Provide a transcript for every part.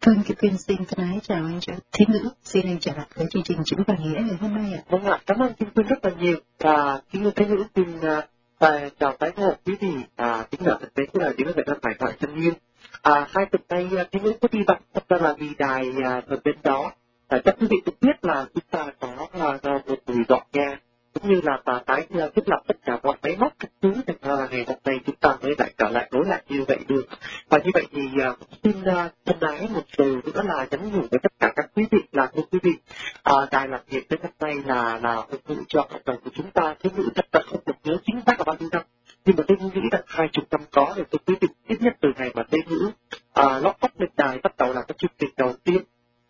Vâng, Kiều Quyên xin thân ái chào anh Thím Ngữ, xin anh trở lại với chương trình Chữ và Nghĩa ngày hôm nay ạ. Vâng ạ, cảm ơn Kim Quyên rất là nhiều và Kim Thánh Ngữ xin chào tái ngộ quý vị tính giả thực tế của đài tiếng Việt Nam Hải thoại thân nhiên. Hai tuần nay Kim Ngữ có đi vặn thật ra là vì đài ở bên đó. Chắc quý vị cũng biết là chúng ta có một buổi dọn nhà cũng như là tái thiết lập tất cả mọi máy móc các thứ, thành ra là ngày hôm nay chúng ta mới lại trở lại đối lại như vậy được. Và như vậy thì xin thân ái một từ nữa là nhắn nhủ với tất cả các quý vị là thưa quý vị, đài làm việc đến hôm nay là phục vụ cho cộng đồng của chúng ta. Thế ngữ thật là không được nhớ chính xác là bao nhiêu năm, nhưng mà tôi nghĩ là 20 năm có rồi tôi quý vị ít nhất từ ngày mà Tây Ngữ lót tóc lên đài bắt đầu là cái chương trình đầu tiên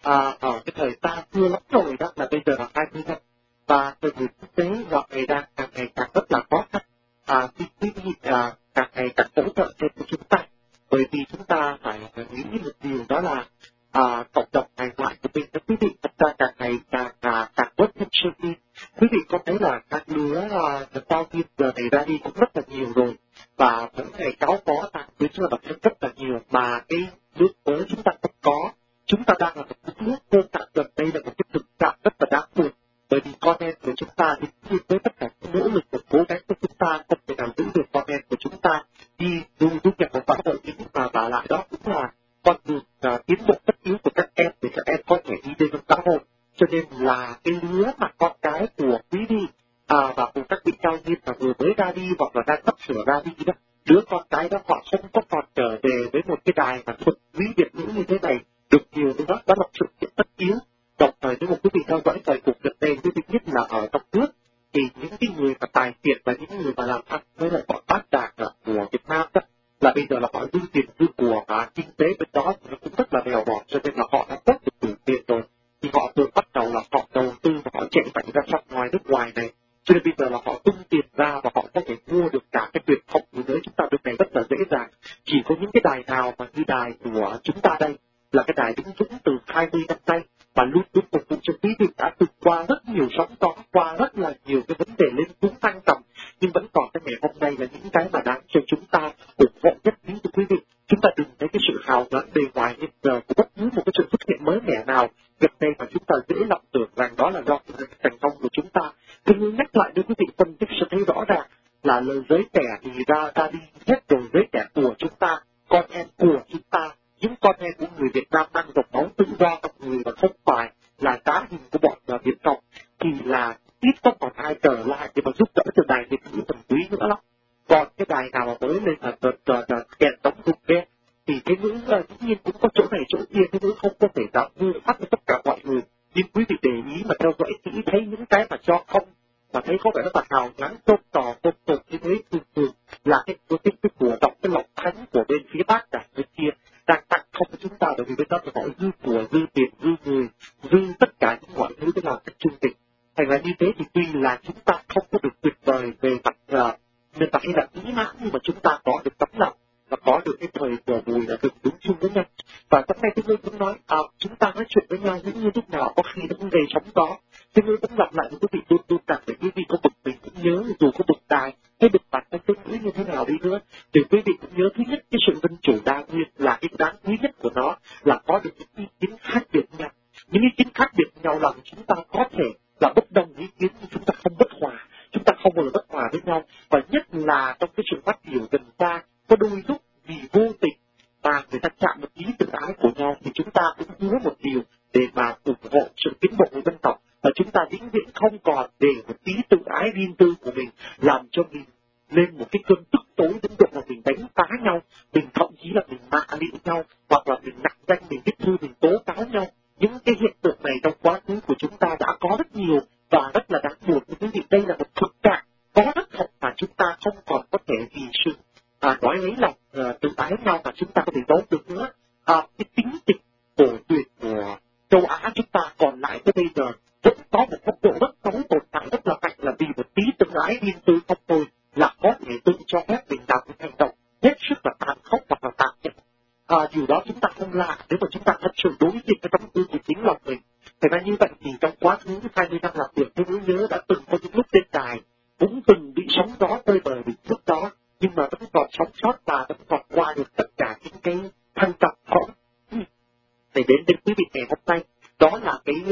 ở cái thời ta xưa lắm rồi đó, là bây giờ là 20 năm. Và từ người quốc tế dạo này đang càng ngày càng rất là khó khăn, quý vị càng ngày càng hỗ trợ cho chúng ta, bởi vì chúng ta phải nghĩ một điều đó là cộng đồng hải ngoại của mình, quý vị thật ra càng ngày càng bớt thêm sơ tin. Quý vị có thấy là các đứa giao viên giờ này ra đi cũng rất là nhiều rồi, và mỗi ngày cháu có tặng đến cho bản thân rất là nhiều, mà cái nước mới chúng ta không có. Chúng ta đang là một đất nước vô tạng gần đây là một cái thực trạng rất là đáng buồn, bởi vì con em của chúng ta thì với tất cả những nỗ lực và cố gắng của chúng ta không thể nào giữ được con em của chúng ta đi du nhập vào xã hội, nhưng mà vả lại đó cũng là con đường tiến bộ tất yếu của các em để các em có thể đi đến xã hội. Cho nên là cái lứa mà con cái của quý vị và của các vị cao niên mà vừa mới ra đi hoặc là đang sắp sửa ra đi đó, đứa con cái đó họ không có còn trở về với một cái đài mà thuần quý Việt ngữ như thế này được nhiều nữa. Đó là sự kiện tất yếu. Đồng thời nếu một quý vị theo dõi thời cuộc gần đây, quý vị nhất là ở trong nước, thì những cái người mà tài phiệt và những người mà làm ăn với lại bọn bát đạc của Việt Nam đó, là bây giờ là họ dư tiền dư của và kinh tế bên đó thì nó cũng rất là bèo bọt, cho nên là họ đã rất được đủ tiền rồi, thì họ thường bắt đầu là họ đầu tư và họ chạy mạnh ra sang ngoài nước ngoài này, cho nên bây giờ là họ tung tiền ra và họ có thể mua được cả cái tuyệt vọng của giới chúng ta được này rất là dễ dàng. Chỉ có những cái đài nào mà như đài của chúng ta đây là cái đài đứng vững từ 20 năm nay và luôn luôn phục vụ cho quý vị, đã từng qua rất nhiều sóng gió, qua rất là nhiều cái vấn đề lên xuống tăng trầm, nhưng vẫn còn cái ngày hôm nay là những cái mà đáng cho chúng ta ủng hộ nhất trí của quý vị. Chúng ta đừng thấy cái sự hào nhoáng bề ngoài hiện giờ của bất cứ một cái sự xuất hiện mới mẻ nào gần đây mà chúng ta dễ lòng tưởng rằng đó là do thành công của chúng ta. Tôi nhắc lại với quý vị phân tích sẽ thấy rõ ràng là lời giới trẻ thì ra đi hết rồi, giới trẻ của chúng ta, con em của chúng ta, những con em của người Việt Nam đang dòng máu tự do trong người và không phải là cá hình của bọn Việt Cộng, thì là ít có còn ai trở lại để mà giúp đỡ cho đài Việt ngữ thuần túy nữa lắm. Còn cái đài nào mà mới lên là kèn tống hùng đen thì cái ngữ dĩ nhiên cũng có chỗ này chỗ kia, cái ngữ không có thể tạo như phát cho tất cả mọi người. Nhưng quý vị để ý mà theo dõi kỹ thấy những cái mà cho không mà thấy có vẻ nó là hào nhoáng tôm tột như thế, thường là cái của động cái lọc thánh của bên phía Bắc cả bên kia đang tặng không cho chúng ta, bởi vì bên đó họ dư của, dư tiền, dư người, dư tất cả những mọi thứ để làm các chương trình. Thành ra như thế thì tuy là chúng ta không có được tuyệt vời về mặt nền tảng hay là ý mãn, nhưng mà chúng ta có được tấm lòng và có được cái thời của Bùi là được đúng chung với nhau. Và hôm nay tôi cũng nói chúng ta nói chuyện với nhau những như lúc nào có khi nó cũng gây sóng gió. Tôi cũng lặp lại với quý vị luôn rằng để quý vị có bực mình cũng nhớ, dù có bực tài hay bực bạc hay tương ứng như thế nào đi nữa, thì quý vị cũng nhớ thứ nhất cái sự dân chủ đa nguyên là cái đáng quý nhất của nó là có được những ý kiến khác biệt nhau. Những ý kiến khác biệt nhau làm chúng ta có thể là bất đồng ý kiến nhưng chúng ta không bất hòa, chúng ta không bao giờ bất hòa với nhau. Và nhất là trong cái sự phát biểu gần ta, có đôi lúc vì vô tình và người ta chạm một ý tự ái của nhau thì chúng ta cũng hứa một điều để mà ủng hộ sự tiến bộ của dân tộc, và chúng ta vĩnh viễn không còn để một tí tự ái riêng tư của mình làm cho mình lên một cái cơn tức tối đến độ là mình đánh phá nhau, mình thậm chí là mình mạ lị nhau, hoặc là mình nặng danh, mình viết thư, mình tố cáo nhau. Những cái hiện tượng này trong quá khứ của chúng ta đã có rất nhiều và rất là đáng buồn. Quý vị, đây là một thực trạng có rất thật mà chúng ta không còn có thể vì sự nói lấy lòng tự ái nhau mà chúng ta có thể giấu được nữa. Cái tính tình cổ tuyệt của châu Á chúng ta còn lại tới bây giờ vẫn có một góc độ rất xấu tồn tại rất là mạnh, là vì một tí tự ái riêng tư không thôi là có thể tự cho phép mình làm một hành động hết sức là tàn khốc hoặc là tàn nhẫn. Điều đó chúng ta không lạ nếu mà chúng ta thật sự đối diện với tấm gương của chính lòng mình. Thế ra như vậy thì trong quá khứ 20 năm làm việc, tôi nhớ đã từng có những lúc trên đài cũng từng bị sóng gió tơi bời vì lúc đó, nhưng mà vẫn còn sống sót và vẫn còn qua được tất cả những cái thăng trầm khó để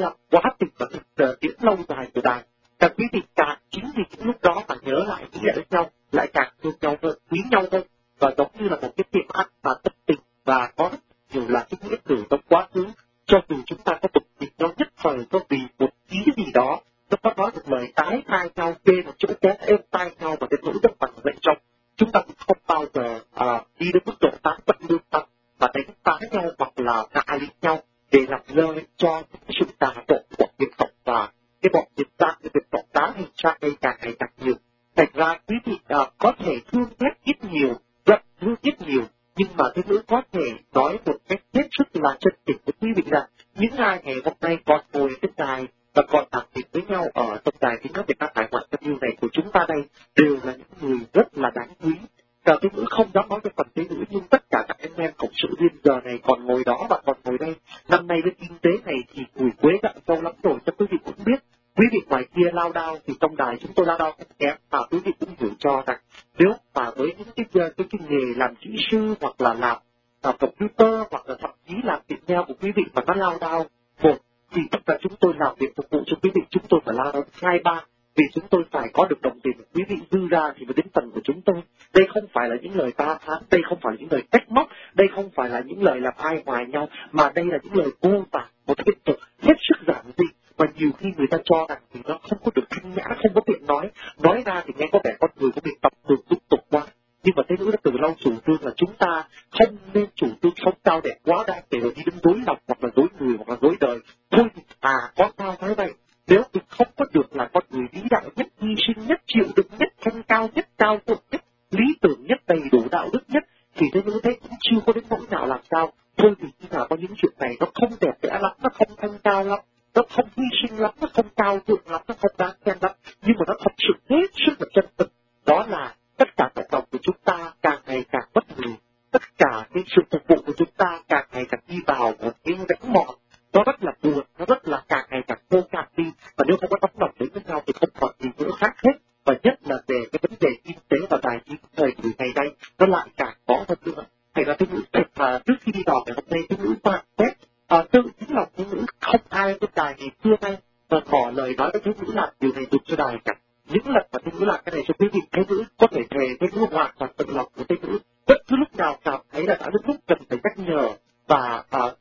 là quá trình và thực tiễn lâu dài của Đài. Càng quý vị càng chính vì những lúc đó mà nhớ lại nghĩ lại với nhau, lại càng thương nhau hơn, quý nhau hơn, và giống như là một cái tiệm ăn mà tâm tình và có rất nhiều là cái nghĩa cử trong quá khứ, cho dù chúng ta có tục tình nhau nhất thời, có vì một ý gì đó, nó có nói một lời tái tai nhau, kê một chỗ té êm tai nhau và cái nỗi đau bằng dậy trong, chúng ta cũng không bao giờ đi đến mức độ tán tận lương tâm và đánh phá nhau hoặc là ngại lên nhau để làm lời cho sự tà độ của nghiệp cộng và cái bọn nghiệp gian, cái việc cộng đá hình ra đây càng ngày càng nhiều. Thành ra quý vị có thể thương ghét ít nhiều, giận thương ít nhiều, nhưng mà cái ngữ có thể nói một cách hết sức là chân tình với quý vị rằng những ai ngày hôm nay còn ngồi trên đài và còn làm việc với nhau ở trong đài tiếng nói Việt Nam hải ngoại thân yêu này của chúng ta đây đều là những người rất là đáng quý. Và cái ngữ không dám nói cho phần thế ngữ, nhưng tất cả các anh em cộng sự viên giờ này còn ngồi đó và còn ngồi đây. Năm nay với kinh tế này thì củi quế gặm sâu lắm rồi, cho quý vị cũng biết. Quý vị ngoài kia lao đao thì trong đài chúng tôi lao đao không kém, mà quý vị cũng hiểu cho rằng nếu mà với những cái nghề làm kỹ sư hoặc là làm computer hoặc là thậm chí làm việc nhau của quý vị mà nó lao đao một thì tất cả chúng tôi làm việc phục vụ cho quý vị chúng tôi phải lao đao 2-3, vì chúng tôi phải có được đồng tiền của quý vị dư ra thì mới đến phần của chúng tôi. Đây không phải là những lời ta phán, đây không phải là những lời trách móc, đây không phải là những lời làm ai ngoài nhau, mà đây là những lời vô vàn, một hiện thực hết sức giản dị. Và nhiều khi người ta cho rằng thì nó không có được thanh nhã, không có tiện nói ra thì nghe có vẻ con người có bị tập được tục tục quá. Nhưng mà thế nữa là từ lâu chủ trương là chúng ta không nên chủ trương sống cao đẹp quá đáng để rồi đi đến dối lòng hoặc là dối người hoặc là dối đời. Thôi thì có sao thế vậy. Nếu mình không có được là con người vĩ đại nhất, hy sinh nhất, chịu đựng nhất, thanh cao nhất, cao thượng nhất, lý tưởng nhất, đầy đủ đạo đức nhất, thì thế nữa thế cũng chưa có đến nỗi nào làm sao. Thôi thì khi nào có những chuyện này nó không đẹp đẽ lắm, nó không thanh cao lắm, nó không hy sinh lắm, nó không cao thượng lắm, nó không đáng khen lắm, nhưng mà nó thật sự hết sức là chân thực. Đó là tất cả cộng đồng của chúng ta càng ngày càng bất ngờ, tất cả cái sự phục vụ của chúng ta càng ngày càng đi vào một cái rãnh mòn, nó rất là buồn, nó rất là càng ngày càng khô cạn đi, và nếu không có tấm lòng đến với nhau thì không còn gì nữa khác hết. Và nhất là về cái vấn đề kinh tế và tài chính thời buổi ngày nay nó lại càng khó hơn nữa. Thành ra cái ngữ trước khi đi đò ngày hôm nay cái ngữ quan xét tự chính là cái ngữ không ai trên đài ngày xưa nay mà bỏ lời nói cái ngữ là điều này được cho đài cả. Những lần mà cái ngữ làm cái này cho quý vị, cái ngữ có thể thề cái ngữ hoàn toàn tự lòng của cái ngữ bất cứ lúc nào cảm thấy là đã đến lúc cần phải nhắc nhở và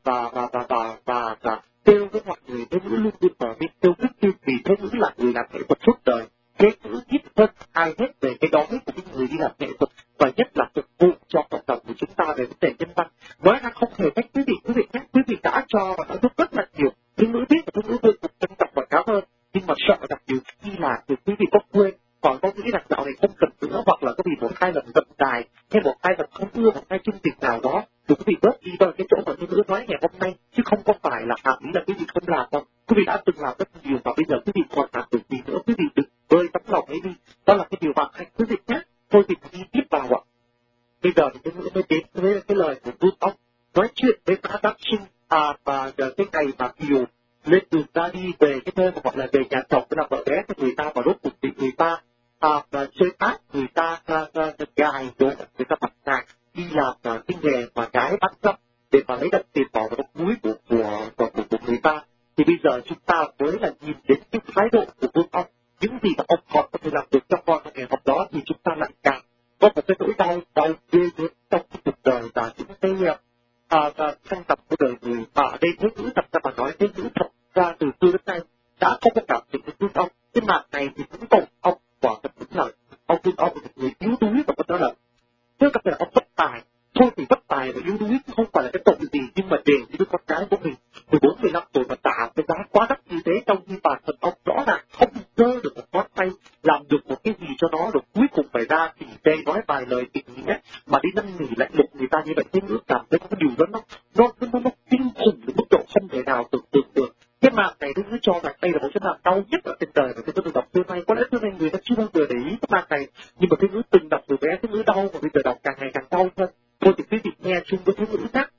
kêu với mọi người cái ngữ luôn luôn ở bên kêu đức tiêu, vì cái ngữ là người làm nghệ thuật suốt đời. Cái ngữ biết hơn ai hết về cái đó của những người đi làm nghệ thuật, và nhất là phục vụ cho cộng đồng của chúng ta về vấn đề nhân văn. Nói ra không hề trách quý vị nhé, quý vị đã cho và đã giúp rất là nhiều. Cái ngữ biết và cái ngữ vô cùng trân trọng và cảm ơn, nhưng mà sợ rằng nhiều khi là từ quý vị có quên, còn có nghĩ rằng dạo này không cần nữa, hoặc là có vì một hai lần gậm dài hay một hai lần không ưa một hai chương trình nào đó thì quý vị bớt đi vào cái chỗ mà cái ngữ nói ngày hôm nay, chứ không có phải là hàm ý là quý vị không làm đâu. Quý vị đã từng làm rất nhiều và bây giờ quý vị còn làm được gì nữa, quý vị đừng bơi tấm lòng ấy đi. Đó là cái điều bạn hạnh quý vị nhé. Thôi thì đi tiếp vào ạ. Bây giờ thì cái ngữ mới đến với cái lời của Good Ốc nói chuyện với Mã Đắc Sinh và cái ngày mà Kiều lên đường ra đi về cái nơi mà gọi là về nhà chồng, cái là vợ bé cho người ta, và rốt cuộc bị người ta và chơi ác, người ta gài rồi người ta bắt nạt đi làm cái nghề mà gái bắt cóc để mà lấy đất tiền bỏ vào trong túi của người ta. Thì bây giờ chúng ta mới là nhìn đến cái thái độ của Good Ốc, những gì mà ông còn có thể làm được cho con trong ngày hôm đó, thì chúng ta lại càng có một cái nỗi đau ghê gớm trong cái cuộc đời và những cái sang tập của đời người. Và ở đây thế ngữ thật ra mà nói, thế ngữ thật ra từ xưa đến nay đã không có cảm tình với Good Ốc. Cái mạng này thì cũng còn ông quả thật đúng là ông Good Ốc là một người yếu đuối, và có đó là trước các là ông bất tài. Thôi thì bất tài và yếu đuối cũng không phải là cái tội gì, nhưng mà để với con gái của mình 14-15 tuổi mà trả cái giá quá đắt như thế, trong khi bản thân ông rõ ràng không cơ được một ngón tay làm được một cái gì cho nó, được cuối cùng phải ra thì đây nói vài lời tình nghĩa mà đi năn nỉ lạnh lùng người ta như vậy. Thế ngữ cảm thấy có cái điều đó nó kinh khủng đến mức độ không thể nào tưởng tượng được. Cái mạng này tôi cứ cho rằng đây là một cái mạng đau nhất ở trên đời mà tôi từng đọc xưa nay. Có lẽ xưa nay người ta chưa bao giờ để ý cái mạng này, nhưng mà cái ngữ từng đọc từ bé, cái ngữ đau và bây giờ đọc càng ngày càng đau hơn. Thôi thì quý vị nghe chung với cái ngữ khác.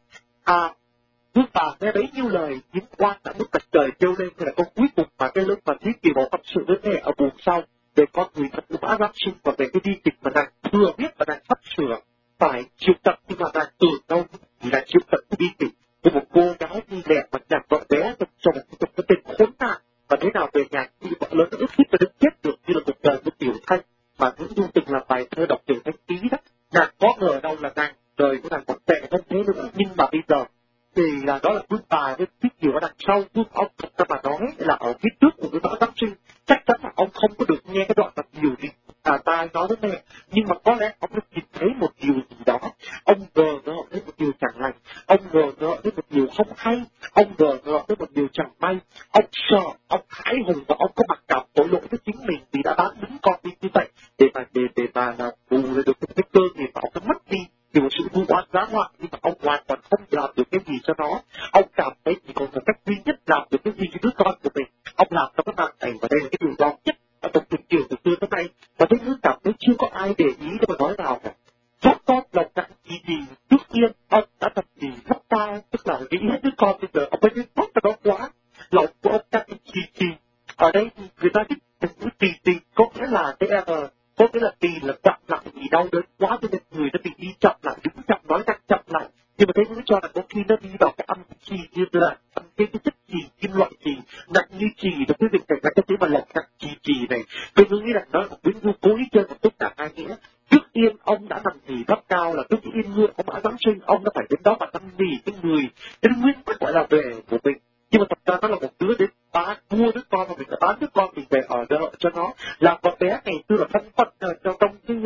Vương bà nghe bấy nhiêu lời, những quan đã lúc mặt trời kêu lên thì là câu cuối cùng mà cái lúc mà Thí Kỳ Bảo tâm sự với mẹ ở buồng sau về con người thật của Mã Đắc Sinh và về cái bi kịch mà nàng thừa biết và nàng sắp sửa phải chịu tận, nhưng mà nàng tưởng đâu thì là chịu tận cái bi kịch của một cô gái đi đẹp mà nhặt vợ bé cho một cái tên khốn và thế nào về nhà chị vợ lớn ước hiếp cho đến chết được như là cuộc đời của Tiểu Thanh mà Nguyễn Du từng làm bài thơ đọc Tiểu Thanh ký đó. Nàng có ngờ đâu là nàng đời của nàng còn tệ hơn thế nữa, nhưng mà bây giờ thì là đó là Vương Tài với Tiết Kiều ở đằng sau. Vương ông thật ra mà nói là ở phía trước của cái Võ Giám Sinh chắc chắn là ông không có được nghe cái đoạn tập nhiều gì tai nói với mẹ, nhưng mà có lẽ ông đã nhìn thấy một điều gì đó. Ông ngờ ngợ đến một điều chẳng lành, ông ngờ ngợ đến một điều không hay, ông ngờ ngợ đến một điều chẳng may. Ông sợ, ông hãi hùng và ông có mặc cảm tội lỗi với chính mình vì đã bán đứng con đi như vậy để mà bù lại được cái cơ nghiệp mà ông đã mất đi vì một sự vu oan giá họa, nhưng mà ông hoàn toàn không làm được cái gì cho nó. Ông cảm thấy chỉ còn một cách duy nhất làm được cái gì cho đứa con của mình. Ông làm cho cái mạng này, và đây là cái điều đó nhất ở trong Việt Kiều từ xưa tới nay, và thế nữ cảm thấy chưa có ai để ý để mà nói nào cả. Chắc con lòng nặng gì trước tiên ông đã thật gì rất cao, tức là nghĩ hết đứa con bây giờ ông mới biết tốt cho nó quá. Lòng của ông nặng gì ở đây người ta thích chữ tì có nghĩa là có nghĩa là tì là chậm lại vì đau đớn quá cho nên người nó bị đi chậm lại, đứng chậm nói năng chậm lại. Nhưng mà thế nữ cho là có khi nó đi vào cái âm trì như là âm cái chất trì, kim loại trì nặng như trì, nó quý vị cảnh cái thế mà lòng nặng trì này. Tôi nghĩ là nó là Nguyễn Du cố ý chơi một chút cả hai nghĩa. Trước tiên ông đã nằm nghỉ thấp cao là trước yên mưa ông đã Giám Sinh, ông đã phải đến đó và nằm nghỉ cái người đến Nguyễn gọi là về của mình. Nhưng mà thật ra nó là một đứa đến mua đứa con mà mình đã bán đứa con mình về ở đỡ cho nó. Là con bé ngày xưa là thân phận trong cái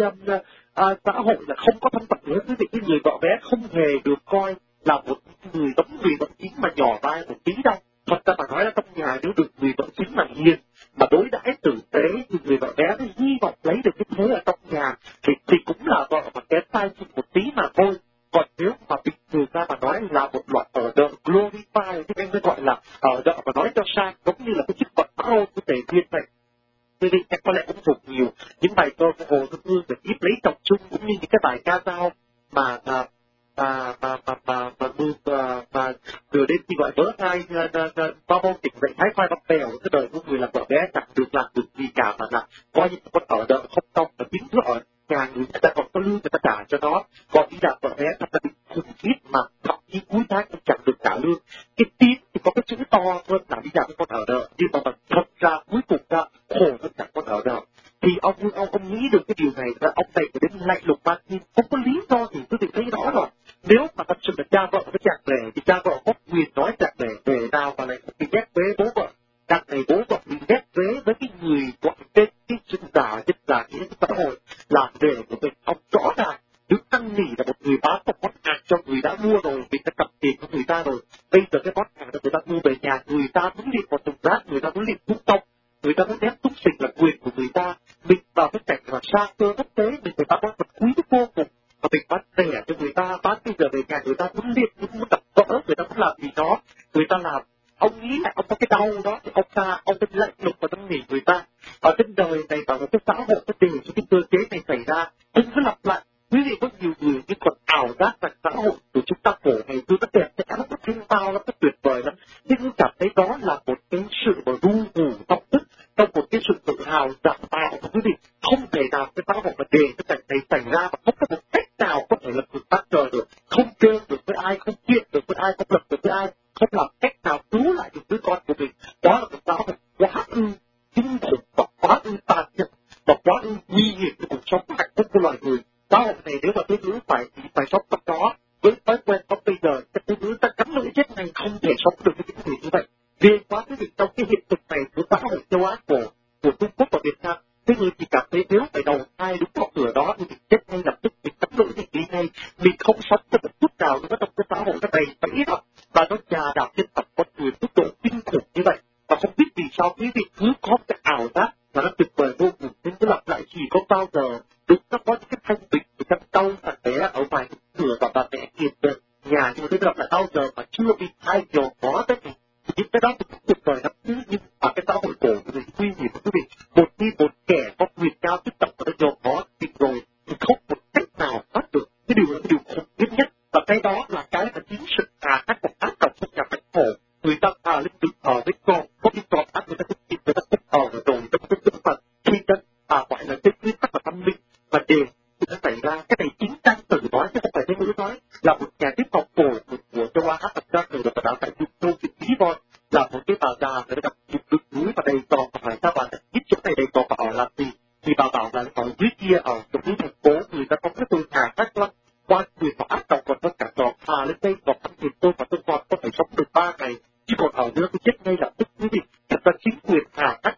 xã hội là không có thân phận nữa. Quý vị, cái người vợ bé không hề được coi là một người giống người vợ chính mà nhỏ vai một tí đâu. Thật ra mà nói là trong nhà nếu được người vợ chính mà hiền mà đối đãi tử tế thì người vợ bé nó hy vọng lấy được cái thế ở trong nhà thì cũng là vợ mà kém sai một tí mà thôi. Còn nếu mà bình thường ra mà nói là một loại ở đợ glorify, thì anh mới gọi là ở đợ mà nói cho sang, giống như là cái chức phận bao của Tề Thiên này. Tôi định chắc có lẽ cũng thuộc nhiều những bài thơ của Hồ Xuân Hương về kiếp lấy chồng chung, cũng như những cái bài ca dao mà từ đến khi gọi vỡ hai bao môn tỉnh dậy thái khoai bắp bèo cái đời của người làm vợ bé chẳng được làm được gì cả, mà là coi như con ở đợ không xong và chính nữa ở nhà người ta còn có lương người ta trả cho nó, còn đi làm vợ bé thật là bị khủng khiếp mà thậm chí cuối tháng cũng chẳng được trả lương. Cái tiếng thì có cái chữ to hơn là đi làm với con ở đợ, nhưng mà thật ra cuối cùng ra khổ hơn chẳng con ở đợ. Thì ông nghĩ được cái điều này là ông này phải đến lạnh lùng ban tim, không có lý do gì. Tôi thấy rõ rồi. Nếu mà thật sự là cha vợ với chàng rể thì cha vợ có quyền nói chàng rể về nào mà lại bị ghét với bố vợ. Chàng này bố vợ bị ghét với cái người gọi tên cái chân giả nghĩa xã hội là rể của mình. Ông rõ ràng đứng năn nỉ là một người bán một món hàng cho người đã mua rồi, vì ta cầm tiền của người ta rồi. Bây giờ cái món hàng đó người ta mua về nhà, người ta muốn liệt vào thùng rác, người ta muốn liệt thuốc tông, người ta muốn ép xúc xịt là quyền của người ta. Mình vào cái cảnh mà xa cơ quốc tế, mình phải bán món vật quý vô cùng, mà mình bán rẻ cho người ta, bán bây giờ về nhà người ta muốn liệt, muốn đập vỡ, người ta muốn làm gì đó, người ta làm. Ông nghĩ là ông có cái đau đó thì ôngเป็นlạnh lùng và năn nỉ người ta. Ở trên đời này và cái xã hội có đều cho cái cơ chế này xảy ra, đừng cứ lặp lại. Quý vị có nhiều người như còn ảo giác rằng xã hội của chúng ta khổ ngày xưa nó đẹp, nó có thanh tao, nó có tuyệt vời lắm. Nhưng tôi cảm thấy đó là một cái sự mà ru ngủ tâm thức, trong một cái sự tự hào giả tạo của quý vị. Không thể nào cái xã hội mà để cái cảnh này xảy ra mà không có một cách nào có thể lập được tác trời được, không kêu được với ai, không kiện được với ai, không lập được với ai, không làm cách nào cứu lại được đứa con của mình. Đó là một xã hội quá ư kinh khủng và quá ư tàn nhẫn và quá ư nguy hiểm cho cuộc sống hạnh phúc của loài người. Xã hội này nếu mà thiếu nữ phải sống trong đó với thói quen sống bây giờ, các thiếu nữ ta cắn lưỡi chết này không thể sống được với những người như vậy. Vì quá cái việc trong cái hiện thực này của xã hội châu Á của Trung Quốc và Việt Nam, cái người chỉ cảm thấy nếu phải đầu thai đúng vào cửa đó thì mình chết ngay lập tức, mình cắn lưỡi thì đi ngay, mình không sống cho một chút nào nữa trong cái xã hội này bẫy đập và nó trà đạp trên tập con người mức độ kinh khủng như vậy. Và không biết vì sao quý vị cứ có cái ảo giác và nó tuyệt vời vô cùng, nên cứ lặp lại chỉ có bao giờ đúng nó có những cái thanh bình của căn đau thằng bé ở ngoài cửa và bà mẹ kiệt nhà, nhưng mà tôi lặp lại bao giờ mà chưa bị ai dồn có tới thì những cái đó thì cũng tuyệt vời lắm chứ. Nhưng mà cái xã hội cổ thì nguy hiểm quý vị, một kẻ có quyền cao chức trọng và nó dồn có thì rồi thì không một cách nào thoát được. Cái điều là cái điều khủng khiếp nhất, và cái đó là cái mà chính sự ác của ác độc trong nhà bạch khổ. Người ta lên được ở với con, có cái con ác người ta thích người ta thích ở rồi trong cái tinh thần khi ta gọi là cái nguyên tắc và tâm linh và đều thì nó xảy ra. Cái này chính Trang Tử nói chứ không phải thế ngữ nói, là một nhà tiếp học cổ của châu Á. Thật ra người ta đã tại châu Việt Lý Voi là một cái bà già người ta gặp được núi và đầy cỏ, phải sao bạn ít chỗ này đầy cỏ và ở làm gì? Thì bà bảo là ở dưới kia ở chỗ núi thành phố người ta có cái tôi thả khách lắm, quan quyền và áp động còn tất cả trò thà lên đây còn ăn tiền tôi và tôi còn có thể sống được 3 ngày, chứ còn ở nữa tôi chết ngay lập tức. Quý vị, thật ra chính quyền thả khách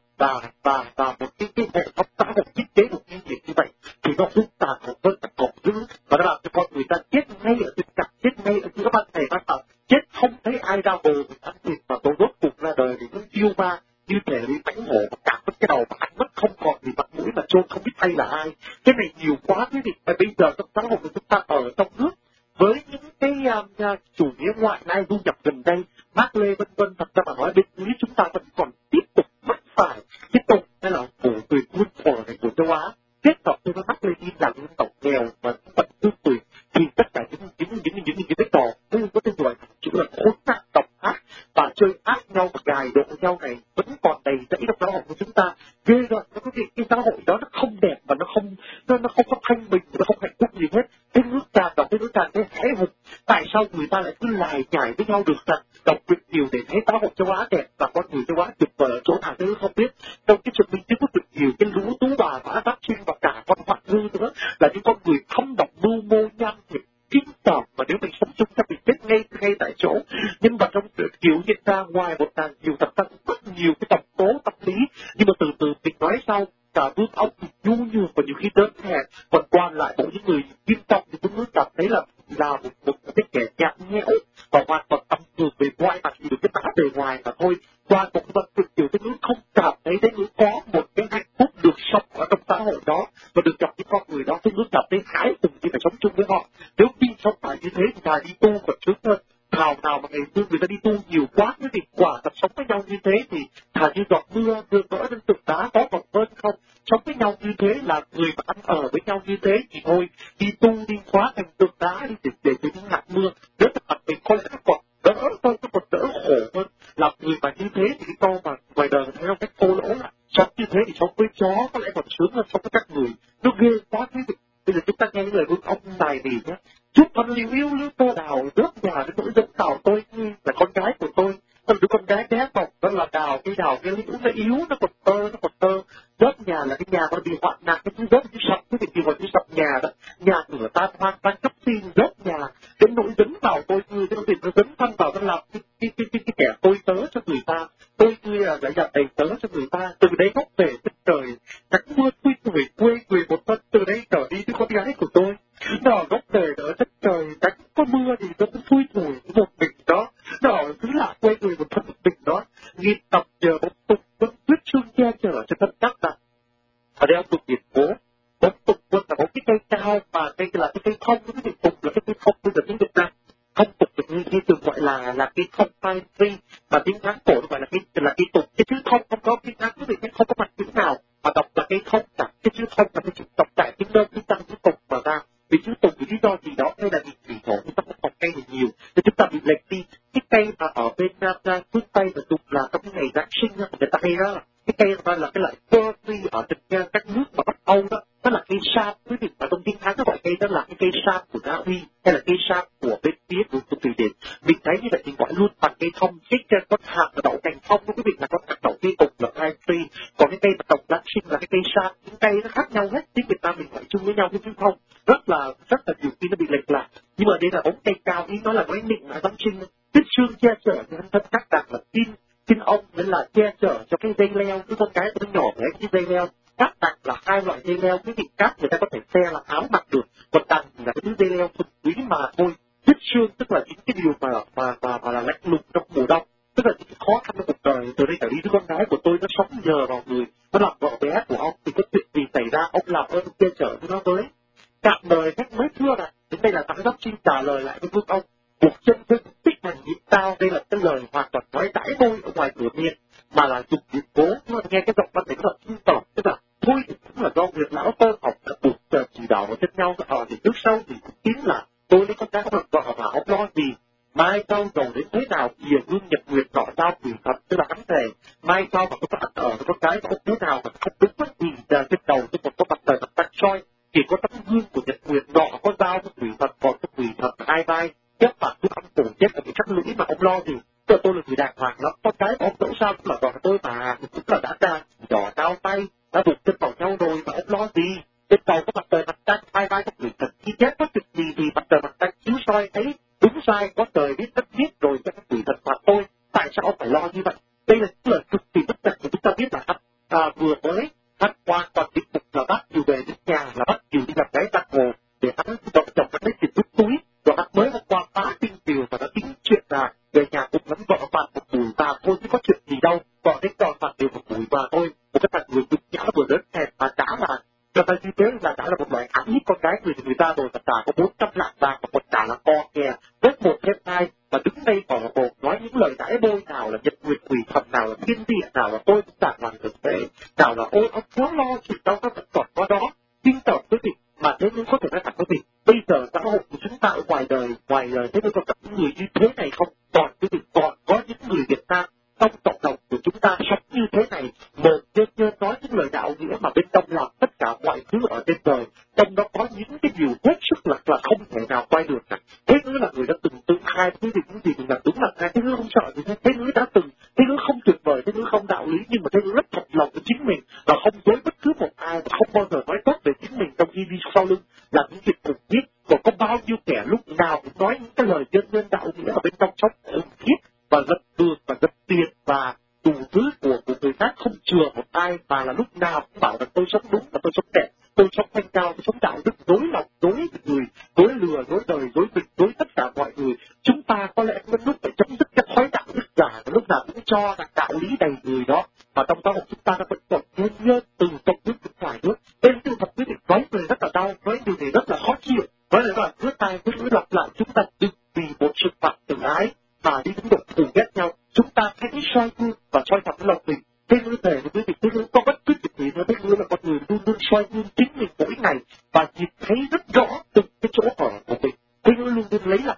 và một cái hệ thống xã hội thiết kế một cái việc như vậy thì nó phức tạp hơn tất cả dữ và nó làm cho con người ta chết ngay ở trên cặp, chết ngay ở giữa ban ngày ban mặt, chết không thấy ai ra bồ để ăn thịt và tôi rốt cuộc ra đời thì cũng chiêu ma như thể lý mãnh hổ và cạp mất cái đầu và ăn mất không còn gì mặt mũi mà chôn không biết hay là ai. Cái này nhiều quá quý vị. Và bây giờ trong xã hội của chúng ta ở trong nước với những cái chủ nghĩa ngoại lai du nhập gần đây, Mác Lê vân vân, thật ra mà nói bên dưới chúng ta vẫn còn tiếp tục mắc phải cái tục hay là cổ người quân phò này của châu Á kết hợp với Mác Lê tin rằng dân tộc nghèo và phận tư tuổi thì tất cả những cái trò không có tên gọi chữ là khốn nạn độc ác và chơi ác nhau và gài độ nhau này vẫn còn đầy rẫy trong xã hội của chúng ta. Ghê rồi, nó có cái xã hội đó nó không đẹp và nó không có thanh bình, nó không hạnh phúc gì hết. Cái nước tràn đọc, cái nước tràn cái hãi hùng. Tại sao người ta lại cứ lải nhải với nhau được rằng đọc việc nhiều để thấy xã hội châu Á đẹp và con người châu Á tuyệt vời ở chỗ nào tôi không biết. Trong cái chuyện minh chứng có được nhiều cái lũ tú bà mã giáp sinh và cả con hoạn hư nữa là những con người thâm độc mưu mô nham hiểm kinh tởm mà nếu mình sống chung sẽ bị chết ngay tại chỗ. Nhưng mà trong kiểu hiện ra ngoài một đàn nhiều tập tăng rất nhiều cái tập tố tâm lý, nhưng mà từ từ mình nói sau cả vương ông thì nhu nhược và nhiều khi đơn hẹn, còn quan lại bộ những người nghiêm trọng thì chúng cảm thấy là một cái kẻ nhạt nhẽo và hoàn toàn tầm thường về ngoài mặt chỉ được cái tả bề ngoài mà thôi. Qua một vật thực tiểu tiếng không cảm thấy đến ngữ có một cái hạnh phúc được sống ở trong xã hội đó và được gặp những con người đó, tiếng ngữ cảm thấy hãi hùng khi phải sống chung với họ. Nếu đi sống phải như thế thì thà đi tu còn sướng hơn. Nào mà ngày xưa người ta đi tu nhiều quá cái việc quả thật sống với nhau như thế thì thà như giọt mưa vừa vỡ lên tượng đá có còn hơn không. Sống với nhau như thế là người mà ăn ở với nhau như thế thì thôi đi tu đi khóa thành tượng đá đi để cho những hạt mưa nếu mặt mình không nó còn đỡ hơn, nó còn đỡ khổ hơn. Làm người mà như thế thì cái câu mà ngoài đời thấy không cách thô lỗ là sống như thế thì sống với chó có lẽ còn sướng hơn sống với các người. Nó ghê quá thế. Bây giờ chúng ta nghe những lời vương ông này thì nhé. Chút con liêu yêu lưu tơ đào rớt nhà đến nỗi giống đào tôi như là con gái của tôi. Còn đứa con gái bé bỏng đó là đào cái liễu nó yếu, nó còn tơ. Rớt nhà là cái nhà nó bị hoạn nạn, cái thứ rớt cái sập, cái việc gọi cái sập nhà đó. Nhà cửa tan hoang tan cấp xin rớt nhà. Cái nỗi dấn vào tôi như cái việc nó dấn thân vào nó làm cái kẻ tôi tớ cho người ta. Tôi là đã dặn đầy tớ cho người ta. Từ đấy góc về đất trời nắng mưa thui tuổi quê người một thân. Từ đây trở đi với con gái của tôi. Nó góc về ở đất trời nắng có mưa thì nó cũng thui tuổi một mình đó. Nó cứ là quê người một thân một mình đó. Nghìn tập giờ bóng tục vẫn quyết xương che chở cho thân chắc là ở đây ông tục điển cố. Bóng tục quân là bóng cái cây cao mà cây là cái cây thông, cái cây tục là cái cây thông bây giờ tiếng Việt Nam. Thông tục được như thường gọi là cái thông phai free mà tiếng Hán cổ gọi là cái tục. Cái chữ thông không có tiếng Hán quý vị không có mặt chữ nào mà đọc là cái thông cả. Cái chữ thông là cái chữ đọc tại tiếng đơn tiếng tăng chữ tục mà ra. Vì chữ tục vì lý do gì đó hay là vì thủy thổ chúng ta không đọc cây thì nhiều nên chúng ta bị lệch đi. Cái cây mà ở bên phương Tây và tục là trong cái ngày Giáng sinh người ta hay đó cái cây đó là cái loại cơ phi ở trên các nước mà Bắc Âu đó, đó là cây sam. Quý vị mà trong tiếng Hán nó gọi cây đó là cái cây sam của Na Uy hay là cây sam của bên phía của Thụy Điển. Mình thấy như vậy thì gọi luôn bằng cây thông. Cái con hạt mà đậu cành thông đó quý vị là con hạt đậu cây tục là hai free, còn cái cây mà trồng Giáng sinh là cái cây sam. Những cây nó khác nhau hết, tiếng Việt Nam mình gọi chung với nhau với chữ thông rất là nhiều khi nó bị lệch lạc. Nhưng mà đây là bóng cây cao, ý nói là nói định là Giáng sinh tích xương che chở cho thân các đặc là tin ông vẫn là che chở cho cái dây leo, cái con cái nó nhỏ bé cái dây leo. Cát đặc là hai loại dây leo, cái vị cát người ta có thể xe là áo mặc được, còn đặc là cái dây leo thuần túy mà thôi. Tích xương tức là chính cái điều mà là lạnh lùng trong mùa đông, tức là những cái khó khăn trong cuộc đời. Từ đây trở đi đứa con gái của tôi nó sống nhờ vào người, nó làm vợ bé của ông thì có chuyện gì xảy ra ông làm ơn che chở cho nó với. Cạn lời khách mới thưa này, đến đây là Tăng Đốc xin trả lời lại với vương ông. Cuộc chân thương tích hành nhịp tao, đây là cái lời hoàn toàn nói đãi môi ở ngoài cửa miệng mà là dục điển cố. Nhưng mà nghe cái giọng văn đấy nó là kinh tởm, tức là thôi thì cũng là do việc lão tơ học đã buộc chỉ đạo vào chân nhau ở thì trước sau thì cũng chính là tôi với con gái không được vợ mà ông lo gì. Mai sau giàu đến thế nào kìa gương nhật nguyệt tỏ giao quỷ thật, tức là hắn thề mai sau mà có ăn ở với con gái có thế nào mà không đúng mất gì trên đầu tôi còn có mặt trời mặt trăng soi, chỉ có tấm gương của nhật nguyệt nọ có dao có quỷ thật, còn có quỷ thật hai vai. Chết bạn cứ ăn cổ chết ở cái chắc lũy mà ông lo gì. Tôi là người đàng hoàng lắm, con cái ông dẫu sao cũng là vợ tôi mà, cũng là đã đỏ đau tay, đã buộc chân vào nhau rồi mà ông lo gì? Trên đầu có mặt trời mặt trăng, hai vai các người thật chi tiết có chuyện gì thì mặt trời mặt trăng chiếu soi thấy đúng sai có trời biết đất biết rồi cho các người thật phạt tôi. Tại sao ông phải lo như vậy? Đây là những lời cực kỳ bất cập, chúng ta biết là vừa mới hát qua toàn định mục là bắt chiều về đến nhà, là bắt chiều đi gặp gái tặng hồ để hắn vợ chồng hắn lấy tiền rút túi, rồi hắn mới hôm qua phá tinh tiều và đã tính chuyện là về nhà cùng lắm vợ phạt một buổi và thôi chứ có chuyện gì đâu, còn đến đòi phạt đều một buổi và thôi. Một cái thằng người cực nhã vừa lớn hèn mà đã là như thế là đã là một loại ám hiếp con gái người ta rồi, và trả có 400 lạng vàng và còn trả là co kè vết một thêm hai, và đứng đây bỏ bộ nói những lời đãi bôi, nào là nhật nguyệt quỷ thần, nào là thiên địa, nào là tôi cũng chẳng làm được thế, nào là ôi ông chúa lo chuyện đâu nó vẫn còn có đó. Tin tưởng quý vị mà thế nhưng có thể nói thẳng quý vị, bây giờ xã hội của chúng ta ở ngoài đời thế nhưng còn những người như thế này không? Còn quý vị còn có những người Việt Nam trong cộng đồng của chúng ta sống như thế này, một nhân nói những lời đạo nghĩa mà bên trong làm tất cả mọi thứ ở trên đời, trong đó có những cái điều hết sức là không thể nào quay được cả. Thế nữa là người đã từng tự khai với những gì mình làm đúng là khai, thế nữa không sợ gì hết, thế nữa đã từng, thế nữa không tuyệt vời, thế nữa không đạo lý, nhưng mà thế nữa rất thật lòng với chính mình và không dối bất cứ một ai, và không bao giờ nói tốt về chính mình trong khi đi sau lưng làm những việc khủng khiếp. Còn có bao nhiêu kẻ lúc nào cũng nói những cái lời nhân đạo nghĩa ở bên trong sống khủng khiếp và giật đường và giật tiền và đủ thứ của người khác, không chừa một ai, mà là lúc nào cũng bảo là tôi sống đúng và tôi sống đẹp, tôi sống thanh cao, tôi sống đạo đức, dối lòng, dối người, dối lừa, dối đời, dối việc, dối tất cả mọi người. Chúng ta có lẽ có lúc phải chấm dứt cái thói đạo đức giả, lúc nào cũng cho là đạo lý đầy người đó, mà trong xã hội chúng ta nó vẫn còn nhớ từ trong nước đến ngoài nước. Bên từ thật quý vị nói người rất là đau, nói điều này rất là khó chịu, nói là cứ tay cứ lặp lại, chúng ta đừng vì một sự phạt tự ái mà đi đến độ thù ghét nhau. Chúng ta hãy soi gương và soi thật lòng mình. Thế nữa về với quý vị, thế nữa có bất cứ chuyện gì nữa, thế nữa là con người luôn luôn soi gương chính mình mỗi ngày và nhìn thấy rất rõ từng cái chỗ hở của mình. Thế nữa luôn luôn lấy làm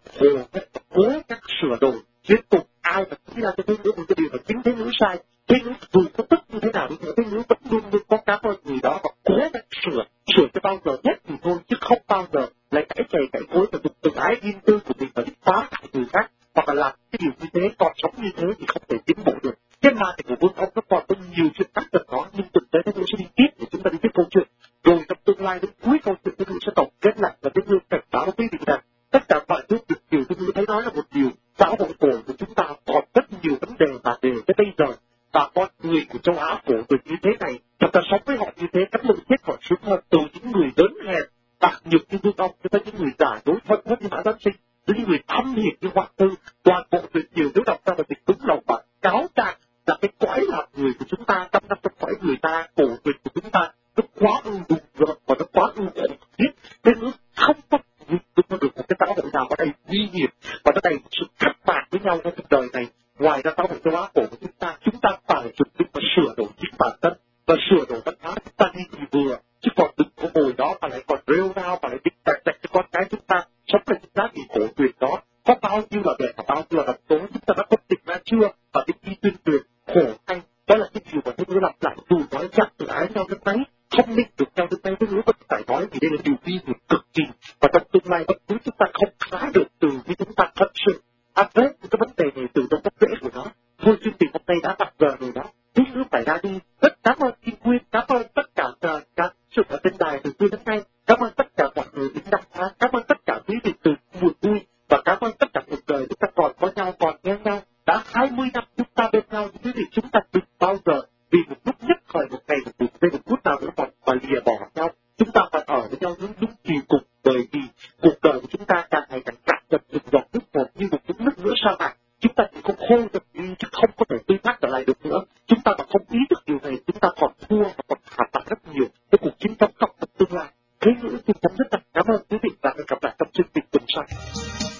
cố gắng sửa đổi liên tục. Ai mà nghĩ ra cho thế nữa một cái điều mà chính thế nữa sai, thế nữa dù có tức như thế nào đi nữa, thế nữa vẫn luôn luôn có cảm ơn người đó và cố gắng sửa cho bao giờ hết thì thôi, chứ không bao giờ lại cãi chày cãi cối và tự ái riêng tư của mình và đi phá hại người khác, hoặc là làm cái điều như thế, còn sống như thế thì không thể tiến bộ được. Cái ma thì của vương ông nó còn có nhiều chuyện tác động đó, nhưng thực tế nó sẽ đi tiếp để chúng ta đi tiếp câu chuyện. Rồi trong tương lai đến cuối câu chuyện tôi sẽ tổng kết lại và tôi cảnh báo với quý vị rằng tất cả mọi thứ việc điều tôi thấy nói là một điều, xã hội cổ của chúng ta còn rất nhiều vấn đề mà để tới bây giờ, và con người của châu Á cổ từ như thế này, chúng ta sống với họ như thế, cán bộ chết họ xuống hơn từ những người lớn hèn bạc nhược như vương ông cho tới những người giả dối thuận hết như Mã Giáng Sinh, đến những người thâm hiểm như Hoàng Tư. Toàn bộ tuyệt nhiều nếu đọc ra là việc đúng lòng và cáo trạng là cái cõi làm người của chúng ta, trăm năm trong cõi người ta, cổ tuyệt của chúng ta nó quá ưu đục rồi và nó quá ưu khổ thiết. Nên nó không có được một cái xã hội nào ở đây nguy hiểm và nó đầy sự khắc bạc với nhau trong đời này. Ngoài ra xã hội châu Á cổ của chúng ta phải chuẩn bị và sửa đổi chính bản thân và sửa đổi văn hóa chúng ta đi thì vừa, chứ còn đừng có ngồi đó mà lại còn rêu rao và lại định tạch cho con cái chúng ta sống với những giá trị cổ truyền đó. Có bao nhiêu là đẹp và bao nhiêu là độc tố chúng ta đã phân định ra chưa, và cái đi tuyên truyền khổ anh đó là cái điều mà tôi lặp lại dù nói chắc tự ái nhau đến mấy, không định được nhau đến mấy, tôi vẫn phải nói vì đây là điều vi hiểm cực kỳ, và trong tương lai bất cứ chúng ta không phá được từ khi chúng ta thật sự address cái vấn đề này từ trong gốc rễ của nó. Thôi chương trình hôm nay đã đặt giờ rồi đó, thế nữa phải ra đi. Rất cảm ơn Kim Quyên, cảm ơn tất cả các sự ở trên đài từ xưa đến nay, cảm ơn tất cả mọi người đến năm tháng, cảm ơn tất cả quý vị từ buồn vui, và cảm ơn tất cả cuộc đời chúng ta còn có nhau, còn nghe nhau. Đã 20 năm chúng ta bên nhau, quý vị, chúng ta đừng bao giờ vì một lúc nhất thời, một ngày, một giây, một phút nào nữa mà lìa bỏ nhau. Chúng ta phải ở với nhau đúng kỳ cục, bởi vì cuộc đời của chúng ta càng ngày càng cạn dần từng giọt nước một như một chút nước nữa sa mạc. Chúng ta chỉ không khô dần đi chứ không có thể tươi mát trở lại được nữa. Chúng ta mà không ý thức điều này, chúng ta còn thua và còn hạ tạc rất nhiều cái cuộc chiến trong tương lai. Thế nữa, tôi chấm dứt. Cảm ơn quý vị và hẹn gặp lại trong chương trình tuần sau.